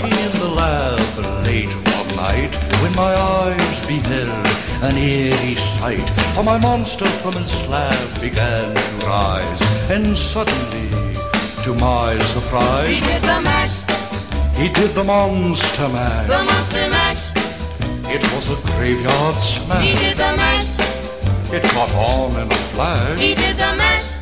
in the lab late one night, when my eyes beheld an eerie sight, for my monster from his slab began to rise, and suddenly, to my surprise, he did the mash. He did the monster mash. The monster mash. It was a graveyard smash. He did the mash. It caught on in a flash. He did the mash.